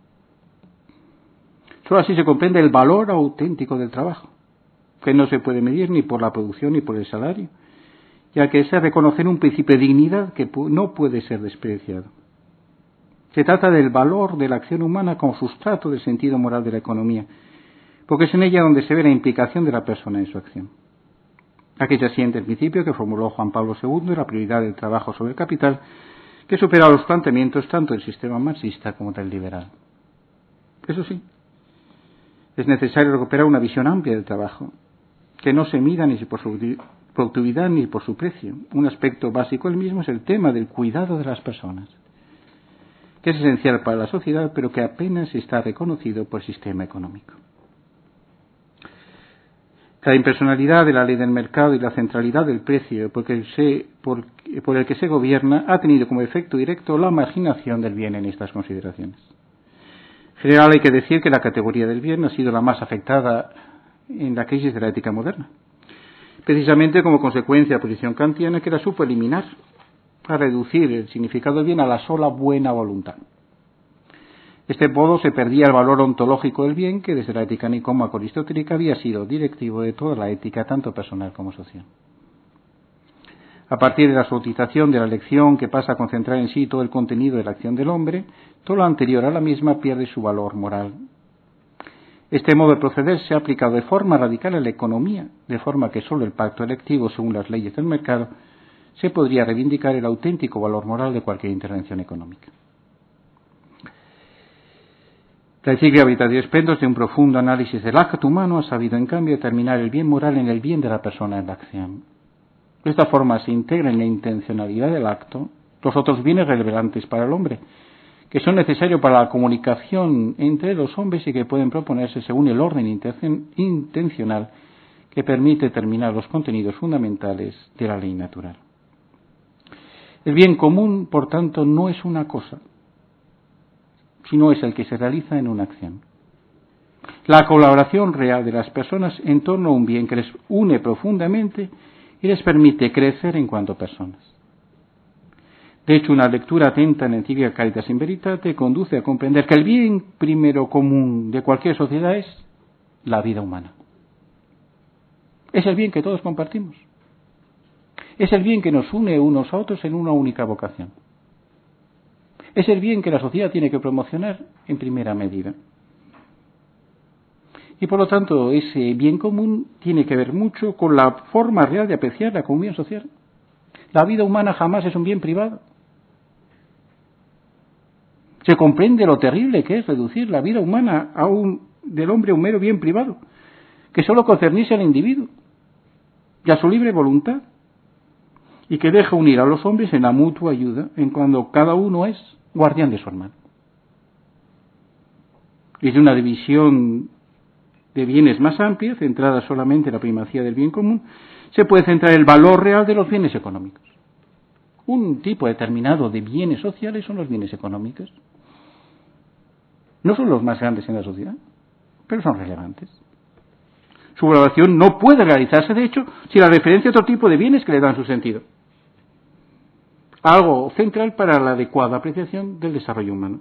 Solo así se comprende el valor auténtico del trabajo, que no se puede medir ni por la producción ni por el salario, ya que es reconocer un principio de dignidad que no puede ser despreciado. Se trata del valor de la acción humana como sustrato del sentido moral de la economía, porque es en ella donde se ve la implicación de la persona en su acción. Aquí se asienta el principio que formuló Juan Pablo II de la prioridad del trabajo sobre el capital, que supera los planteamientos tanto del sistema marxista como del liberal. Eso sí, es necesario recuperar una visión amplia del trabajo, que no se mida ni por su productividad ni por su precio. Un aspecto básico del mismo es el tema del cuidado de las personas, que es esencial para la sociedad, pero que apenas está reconocido por el sistema económico. La impersonalidad de la ley del mercado y la centralidad del precio por el que se gobierna ha tenido como efecto directo la marginación del bien en estas consideraciones. En general hay que decir que la categoría del bien ha sido la más afectada en la crisis de la ética moderna, precisamente como consecuencia de la posición kantiana que la supo eliminar, a reducir el significado del bien a la sola buena voluntad. De este modo se perdía el valor ontológico del bien que desde la ética nicómaco-aristotélica había sido directivo de toda la ética, tanto personal como social. A partir de la absolutización de la elección que pasa a concentrar en sí todo el contenido de la acción del hombre, todo lo anterior a la misma pierde su valor moral. Este modo de proceder se ha aplicado de forma radical a la economía, de forma que solo el pacto electivo, según las leyes del mercado, se podría reivindicar el auténtico valor moral de cualquier intervención económica. La encíclica Veritatis Splendor, de un profundo análisis del acto humano, ha sabido en cambio determinar el bien moral en el bien de la persona en la acción. De esta forma se integra en la intencionalidad del acto los otros bienes relevantes para el hombre, que son necesarios para la comunicación entre los hombres y que pueden proponerse según el orden intencional que permite determinar los contenidos fundamentales de la ley natural. El bien común, por tanto, no es una cosa, sino es el que se realiza en una acción. La colaboración real de las personas en torno a un bien que les une profundamente y les permite crecer en cuanto personas. De hecho, una lectura atenta en la encíclica Caritas in Veritate conduce a comprender que el bien primero común de cualquier sociedad es la vida humana. Es el bien que todos compartimos. Es el bien que nos une unos a otros en una única vocación. Es el bien que la sociedad tiene que promocionar en primera medida. Y por lo tanto, ese bien común tiene que ver mucho con la forma real de apreciar la comunión social. La vida humana jamás es un bien privado. Se comprende lo terrible que es reducir la vida humana del hombre a un mero bien privado, que solo concernirse al individuo y a su libre voluntad, y que deja unir a los hombres en la mutua ayuda, en cuando cada uno es guardián de su hermano. Y de una división de bienes más amplia, centrada solamente en la primacía del bien común, se puede centrar el valor real de los bienes económicos. Un tipo determinado de bienes sociales son los bienes económicos. No son los más grandes en la sociedad, pero son relevantes. Su valoración no puede realizarse, de hecho, sin la referencia a otro tipo de bienes que le dan su sentido. Algo central para la adecuada apreciación del desarrollo humano.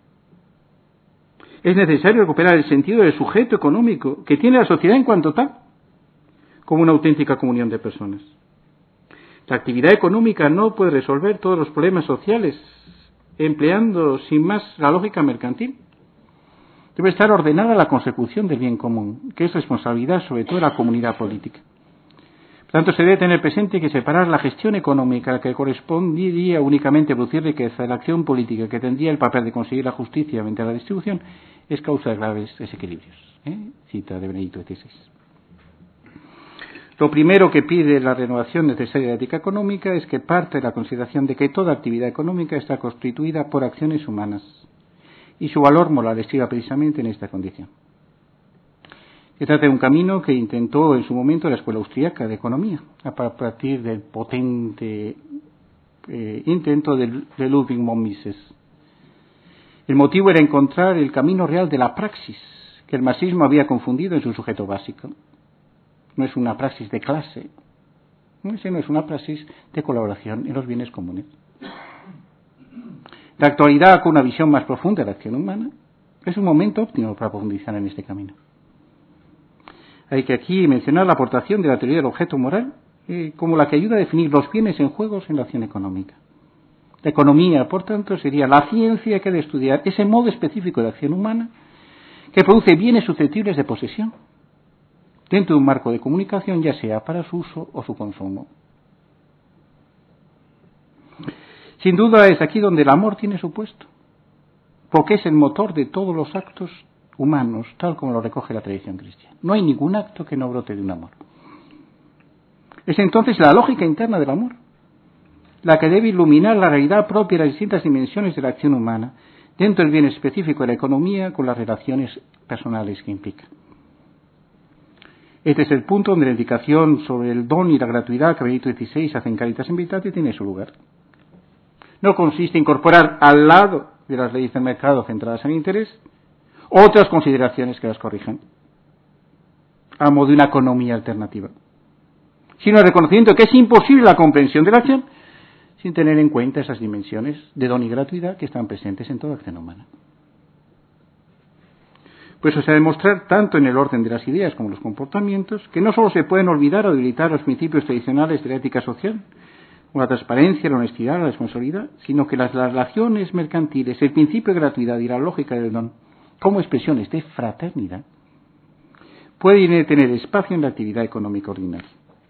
Es necesario recuperar el sentido del sujeto económico que tiene la sociedad en cuanto tal, como una auténtica comunión de personas. La actividad económica no puede resolver todos los problemas sociales empleando sin más la lógica mercantil. debe estar ordenada a la consecución del bien común, que es responsabilidad sobre todo de la comunidad política. Por tanto, se debe tener presente que separar la gestión económica, que correspondería únicamente a producir riqueza, de la acción política, que tendría el papel de conseguir la justicia mediante la distribución, es causa de graves desequilibrios. Cita de Benedicto XVI. Lo primero que pide la renovación necesaria de la ética económica es que parte de la consideración de que toda actividad económica está constituida por acciones humanas y su valor moral estriba precisamente en esta condición. Se trata de un camino que intentó en su momento la Escuela Austriaca de Economía, a partir del potente intento de Ludwig von Mises. El motivo era encontrar el camino real de la praxis, que el marxismo había confundido en su sujeto básico. No es una praxis de clase, sino es una praxis de colaboración en los bienes comunes. La actualidad, con una visión más profunda de la acción humana, es un momento óptimo para profundizar en este camino. Hay que aquí mencionar la aportación de la teoría del objeto moral como la que ayuda a definir los bienes en juego en la acción económica. La economía, por tanto, sería la ciencia que ha de estudiar ese modo específico de acción humana que produce bienes susceptibles de posesión dentro de un marco de comunicación, ya sea para su uso o su consumo. Sin duda es aquí donde el amor tiene su puesto, porque es el motor de todos los actos humanos, tal como lo recoge la tradición cristiana. No hay ningún acto que no brote de un amor. Es entonces la lógica interna del amor la que debe iluminar la realidad propia de las distintas dimensiones de la acción humana, dentro del bien específico de la economía, con las relaciones personales que implica. Este es el punto donde la indicación sobre el don y la gratuidad que Benedicto XVI hace en Caritas in Veritate tiene su lugar. No consiste en incorporar al lado de las leyes del mercado centradas en el interés otras consideraciones que las corrijan, a modo de una economía alternativa, sino el reconocimiento de que es imposible la comprensión de la acción sin tener en cuenta esas dimensiones de don y gratuidad que están presentes en toda acción humana. Pues eso se ha de demostrar tanto en el orden de las ideas como en los comportamientos, que no solo se pueden olvidar o debilitar los principios tradicionales de la ética social, como la transparencia, la honestidad, la responsabilidad, sino que las relaciones mercantiles, el principio de gratuidad y la lógica del don, como expresiones de fraternidad, pueden tener espacio en la actividad económica ordinaria.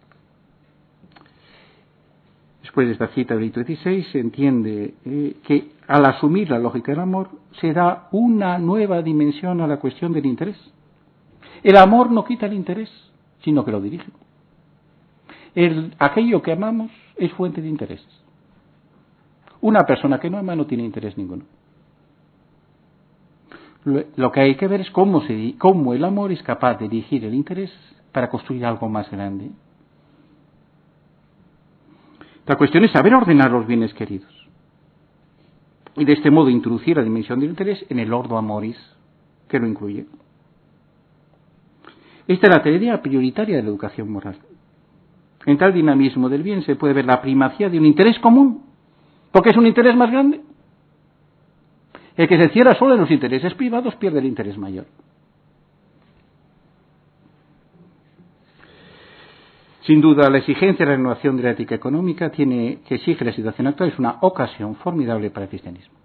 Después de esta cita de Benedicto XVI se entiende que al asumir la lógica del amor se da una nueva dimensión a la cuestión del interés. El amor no quita el interés, sino que lo dirige. Aquello que amamos es fuente de intereses. Una persona que no ama no tiene interés ninguno. Lo que hay que ver es cómo el amor es capaz de dirigir el interés para construir algo más grande. La cuestión es saber ordenar los bienes queridos y de este modo introducir la dimensión del interés en el ordo amoris que lo incluye. Esta es la tarea prioritaria de la educación moral. En tal dinamismo del bien se puede ver la primacía de un interés común, porque es un interés más grande. El que se cierra solo en los intereses privados pierde el interés mayor. Sin duda, la exigencia de la renovación de la ética económica que exige la situación actual es una ocasión formidable para el cristianismo.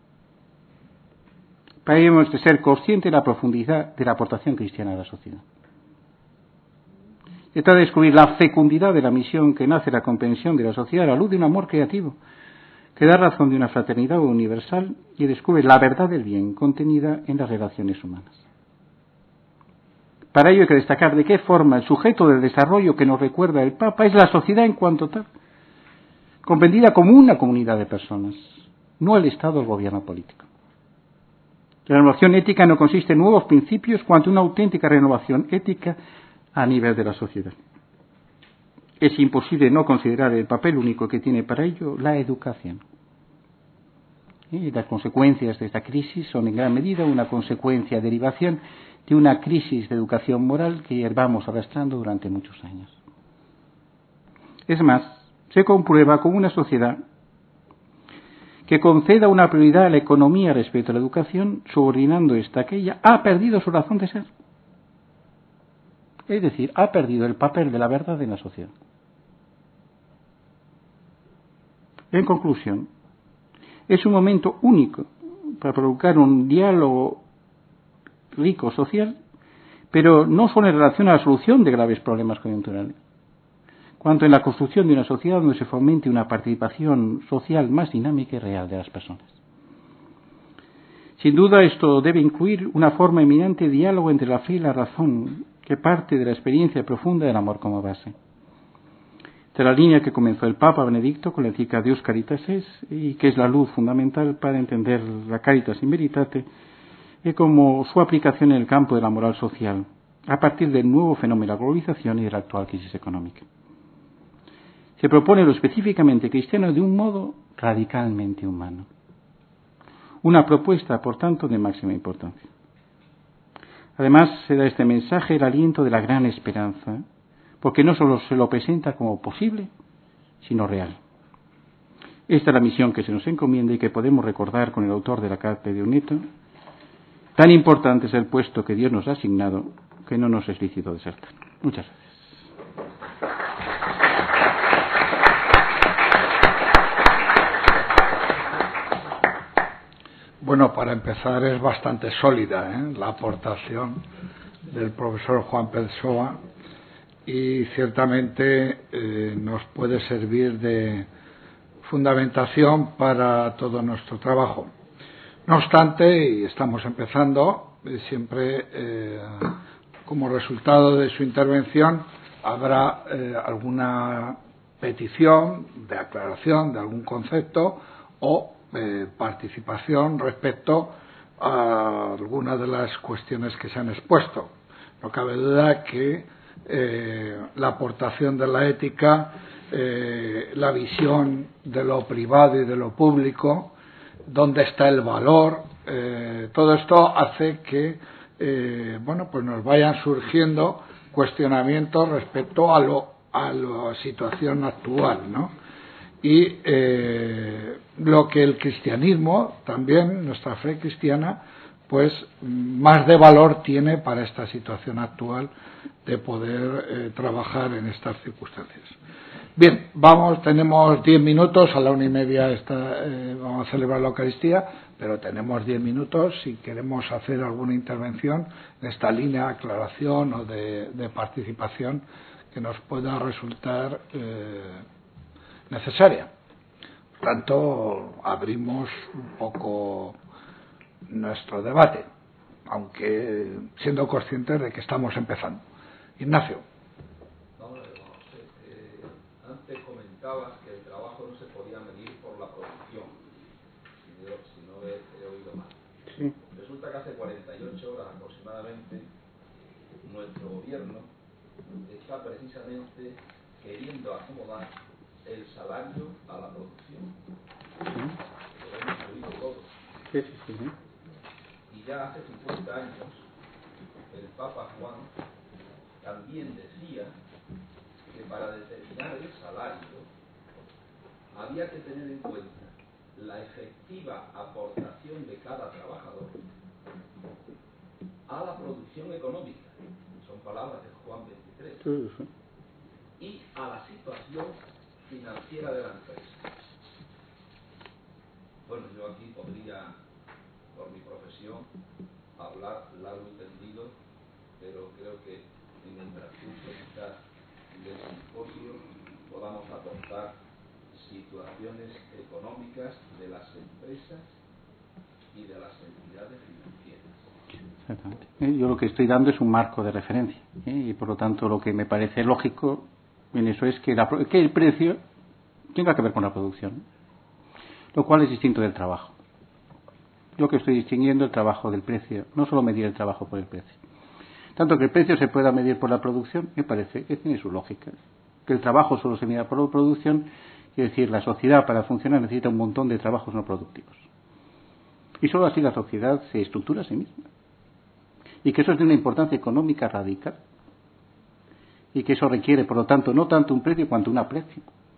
Para ello hemos de ser conscientes de la profundidad de la aportación cristiana a la sociedad. Se trata de descubrir la fecundidad de la misión que nace de la comprensión de la sociedad a la luz de un amor creativo, que da razón de una fraternidad universal y descubre la verdad del bien contenida en las relaciones humanas. Para ello hay que destacar de qué forma el sujeto del desarrollo que nos recuerda el Papa es la sociedad en cuanto tal, comprendida como una comunidad de personas, no el Estado o el gobierno político. La renovación ética no consiste en nuevos principios, cuanto una auténtica renovación ética a nivel de la sociedad. Es imposible no considerar el papel único que tiene para ello la educación. Y las consecuencias de esta crisis son en gran medida una consecuencia, derivación de una crisis de educación moral que llevamos arrastrando durante muchos años. Es más, se comprueba como una sociedad que conceda una prioridad a la economía respecto a la educación, subordinando esta a aquella, ha perdido su razón de ser. Es decir, ha perdido el papel de la verdad en la sociedad. En conclusión, es un momento único para provocar un diálogo rico social, pero no solo en relación a la solución de graves problemas coyunturales, cuanto en la construcción de una sociedad donde se fomente una participación social más dinámica y real de las personas. Sin duda, esto debe incluir una forma eminente de diálogo entre la fe y la razón, que parte de la experiencia profunda del amor como base. De la línea que comenzó el Papa Benedicto con la encíclica Deus Caritas Es, y que es la luz fundamental para entender la Caritas in Veritate, y como su aplicación en el campo de la moral social, a partir del nuevo fenómeno de la globalización y de la actual crisis económica. Se propone lo específicamente cristiano de un modo radicalmente humano. Una propuesta, por tanto, de máxima importancia. Además, se da este mensaje el aliento de la gran esperanza, porque no solo se lo presenta como posible, sino real. Esta es la misión que se nos encomienda y que podemos recordar con el autor de la Carpe Diuneto. Tan importante es el puesto que Dios nos ha asignado, que no nos es lícito desertar. Muchas gracias. Bueno, para empezar es bastante sólida la aportación del profesor Juan Pedsoa y ciertamente nos puede servir de fundamentación para todo nuestro trabajo. No obstante, y estamos empezando, siempre como resultado de su intervención habrá alguna petición de aclaración de algún concepto o participación respecto a algunas de las cuestiones que se han expuesto. No cabe duda que la aportación de la ética, la visión de lo privado y de lo público, dónde está el valor, todo esto hace que pues nos vayan surgiendo cuestionamientos respecto a la situación actual, ¿no? Y lo que el cristianismo, también nuestra fe cristiana, pues más de valor tiene para esta situación actual de poder trabajar en estas circunstancias. Bien, tenemos 10 minutos, a la 1:30 vamos a celebrar la Eucaristía, pero tenemos 10 minutos si queremos hacer alguna intervención en esta línea de aclaración o de participación que nos pueda resultar necesaria. Por tanto, abrimos un poco nuestro debate, aunque siendo conscientes de que estamos empezando. Ignacio. Antes comentabas que el trabajo no se podía medir por la producción, si no he oído mal. Sí. Resulta que hace 48 horas aproximadamente nuestro gobierno está precisamente queriendo acomodar el salario a la producción. Lo hemos oído todos. Sí. Y ya hace 50 años el Papa Juan también decía que para determinar el salario había que tener en cuenta la efectiva aportación de cada trabajador a la producción económica, son palabras de Juan 23, y a la situación financiera de la empresa. Bueno, yo aquí podría, por mi profesión, hablar largo y tendido, pero creo que en el transcurso quizás del simposio podamos aportar situaciones económicas de las empresas y de las entidades financieras. Exactamente. Yo lo que estoy dando es un marco de referencia, y por lo tanto lo que me parece lógico en eso es que el precio tenga que ver con la producción, lo cual es distinto del trabajo. Yo que estoy distinguiendo el trabajo del precio, no solo medir el trabajo por el precio. Tanto que el precio se pueda medir por la producción, me parece que tiene su lógica. Que el trabajo solo se mida por la producción, quiere decir, la sociedad para funcionar necesita un montón de trabajos no productivos. Y solo así la sociedad se estructura a sí misma. Y que eso es de una importancia económica radical. Y que eso requiere, por lo tanto, no tanto un precio cuanto un aprecio.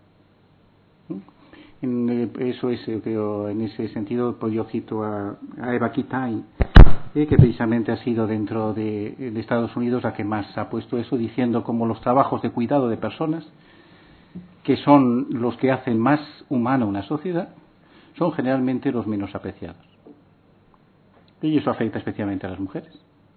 Eso es, creo, en ese sentido, pues yo cito a Eva Kitai, que precisamente ha sido dentro de Estados Unidos la que más ha puesto eso, diciendo como los trabajos de cuidado de personas, que son los que hacen más humana una sociedad, son generalmente los menos apreciados. Y eso afecta especialmente a las mujeres.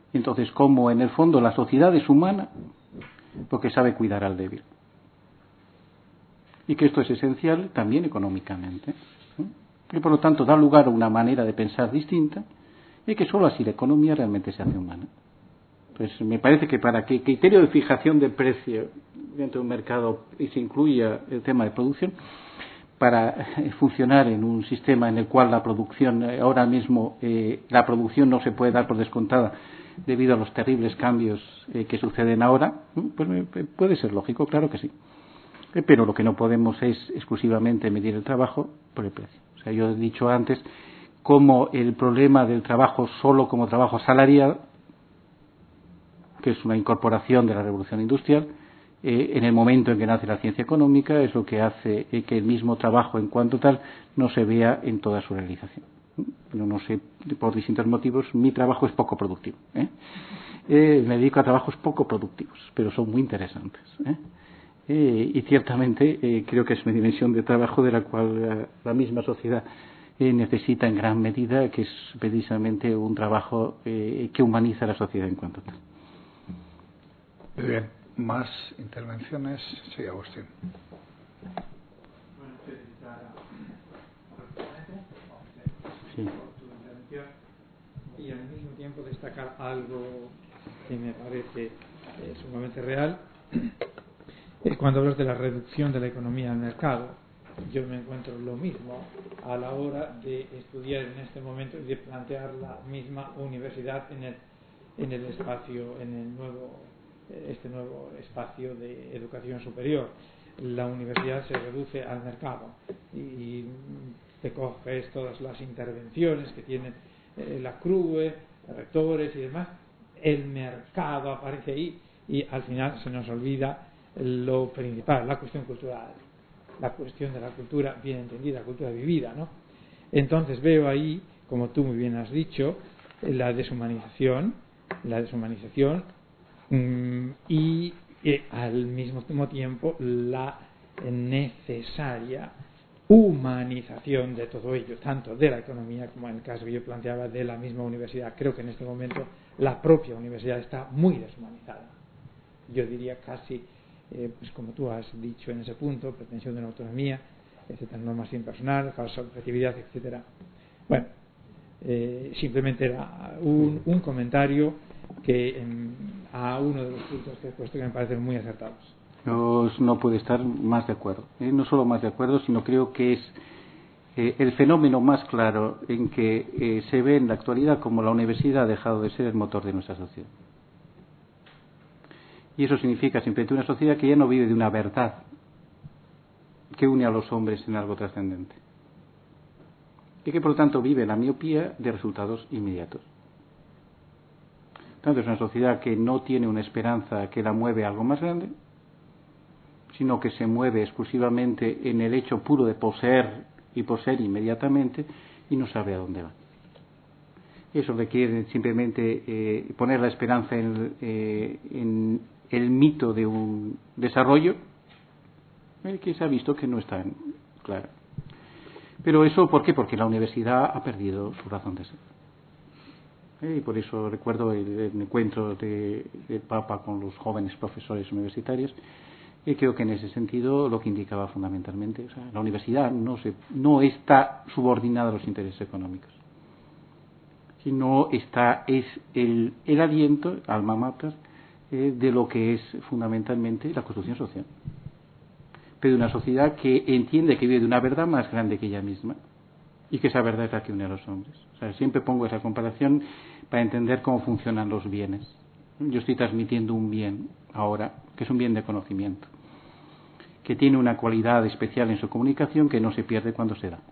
Entonces, como en el fondo la sociedad es humana porque sabe cuidar al débil. Y que esto es esencial también económicamente. Y por lo tanto da lugar a una manera de pensar distinta y que solo así la economía realmente se hace humana. Pues me parece que para que el criterio de fijación de precio dentro de un mercado y se incluya el tema de producción, para funcionar en un sistema en el cual la producción, ahora mismo la producción no se puede dar por descontada debido a los terribles cambios que suceden ahora, pues puede ser lógico, claro que sí. Pero lo que no podemos es exclusivamente medir el trabajo por el precio. O sea, yo he dicho antes cómo el problema del trabajo solo como trabajo asalariado, que es una incorporación de la revolución industrial, en el momento en que nace la ciencia económica, es lo que hace que el mismo trabajo en cuanto tal no se vea en toda su realización. Yo no sé, por distintos motivos, mi trabajo es poco productivo. Me dedico a trabajos poco productivos, pero son muy interesantes. Y ciertamente creo que es una dimensión de trabajo de la cual la misma sociedad necesita en gran medida, que es precisamente un trabajo que humaniza la sociedad en cuanto tal. Muy bien. ¿Más intervenciones? Sí, Agustín. Sí. Y al mismo tiempo destacar algo que me parece sumamente real. Cuando hablas de la reducción de la economía al mercado, yo me encuentro lo mismo a la hora de estudiar en este momento y de plantear la misma universidad en el espacio, en el nuevo espacio de educación superior. La universidad se reduce al mercado y te coges todas las intervenciones que tiene la CRUE, rectores y demás. El mercado aparece ahí y al final se nos olvida lo principal, la cuestión cultural, la cuestión de la cultura bien entendida, la cultura vivida, ¿no? Entonces veo ahí, como tú muy bien has dicho, la deshumanización y al mismo tiempo la necesaria humanización de todo ello, tanto de la economía como en el caso que yo planteaba de la misma universidad. Creo que en este momento la propia universidad está muy deshumanizada. Yo diría casi, pues como tú has dicho en ese punto, pretensión de la autonomía, etcétera, normación personal, falsa objetividad, etcétera. Bueno, simplemente era un comentario que a uno de los puntos que he puesto que me parecen muy acertados. Yo no puedo estar más de acuerdo. No solo más de acuerdo, sino creo que es el fenómeno más claro en que se ve en la actualidad como la universidad ha dejado de ser el motor de nuestra sociedad. Y eso significa simplemente una sociedad que ya no vive de una verdad que une a los hombres en algo trascendente. Y que por lo tanto vive la miopía de resultados inmediatos. Tanto es una sociedad que no tiene una esperanza que la mueve a algo más grande, sino que se mueve exclusivamente en el hecho puro de poseer y poseer inmediatamente y no sabe a dónde va. Eso requiere simplemente poner la esperanza en el mito de un desarrollo que se ha visto que no está claro. Pero eso, ¿por qué? Porque la universidad ha perdido su razón de ser. Y por eso recuerdo el encuentro del Papa con los jóvenes profesores universitarios, y creo que en ese sentido lo que indicaba fundamentalmente, o sea, la universidad no está subordinada a los intereses económicos, sino es el aliento, alma mater, de lo que es fundamentalmente la construcción social. Pero de una sociedad que entiende que vive de una verdad más grande que ella misma y que esa verdad es la que une a los hombres. O sea, siempre pongo esa comparación para entender cómo funcionan los bienes. Yo estoy transmitiendo un bien ahora, que es un bien de conocimiento, que tiene una cualidad especial en su comunicación que no se pierde cuando se da.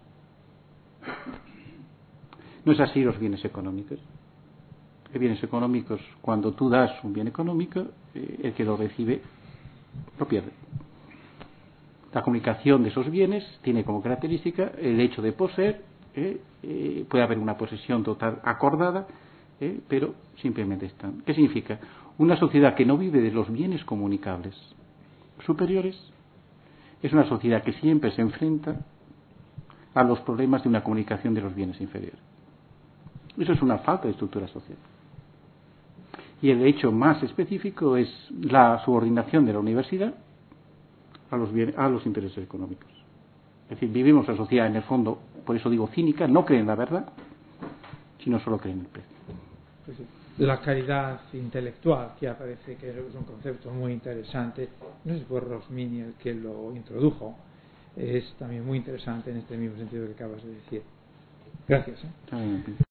No es así los bienes económicos. Los bienes económicos, cuando tú das un bien económico, el que lo recibe lo pierde. La comunicación de esos bienes tiene como característica el hecho de poseer. Puede haber una posesión total acordada, pero simplemente están. ¿Qué significa? Una sociedad que no vive de los bienes comunicables superiores es una sociedad que siempre se enfrenta a los problemas de una comunicación de los bienes inferiores. Eso es una falta de estructura social. Y el hecho más específico es la subordinación de la universidad a los intereses económicos. Es decir, vivimos una sociedad, en el fondo, por eso digo cínica, no cree en la verdad, sino solo cree en el precio. Pues sí. La caridad intelectual, que aparece, que es un concepto muy interesante, no sé si fue Rosmini el que lo introdujo, es también muy interesante en este mismo sentido que acabas de decir. Gracias.